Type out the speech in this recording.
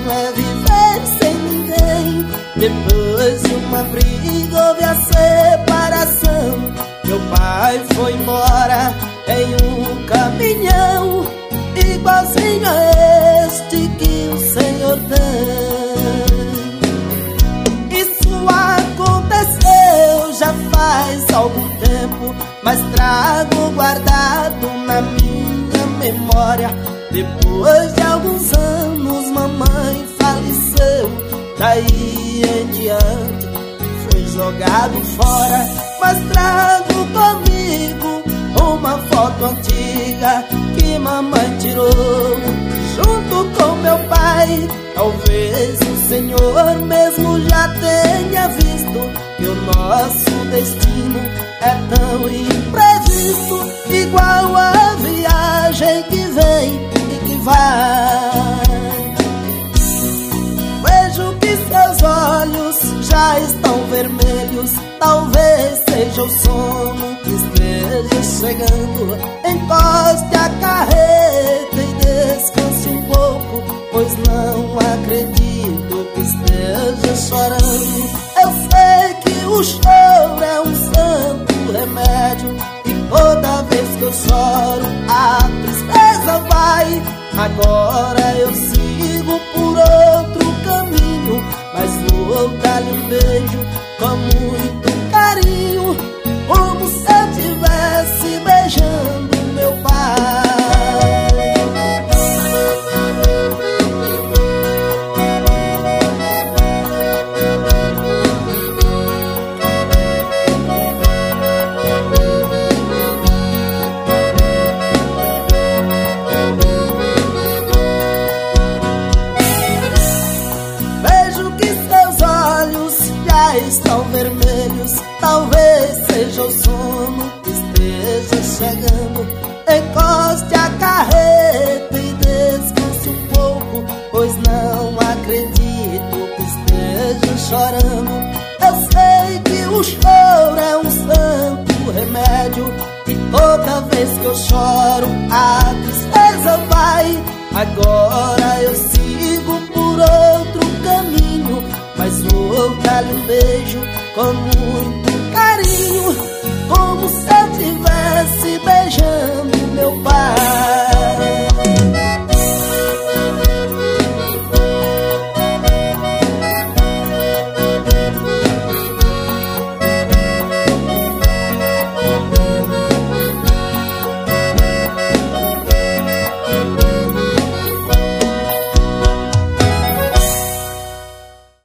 é viver sem ninguém. Depois de uma briga houve a separação. Meu pai foi embora em um caminhão, igualzinho a este que o Senhor tem. Isso aconteceu já faz algum tempo, mas trago guardado na minha memória. Depois de alguns anos mamãe faleceu, daí em diante foi jogado fora. Mas trago comigo uma foto antiga que mamãe tirou junto com meu pai. Talvez o Senhor mesmo já tenha visto que o nosso destino é tão imprevisto, igual a viagem que vem e que vai. Vejo que seus olhos já estão vermelhos, talvez seja o sono que esteja chegando. Encoste a carreta e descanse um pouco, pois não acredito que esteja chorando. Eu sei que o choro é um santo remédio, e toda vez que eu choro a tristeza vai. Agora eu sigo por outro caminho, mas vou dar-lhe um beijo com muito carinho, como se eu estivesse beijando meu pai. Estão vermelhos, talvez seja o sono que esteja chegando. Encoste a carreta e descanse um pouco, pois não acredito que esteja chorando. Eu sei que o choro é um santo remédio, e toda vez que eu choro a tristeza vai. Agora eu sigo por outro caminho, mas vou dar-lhe um beijo com muito carinho, como se eu tivesse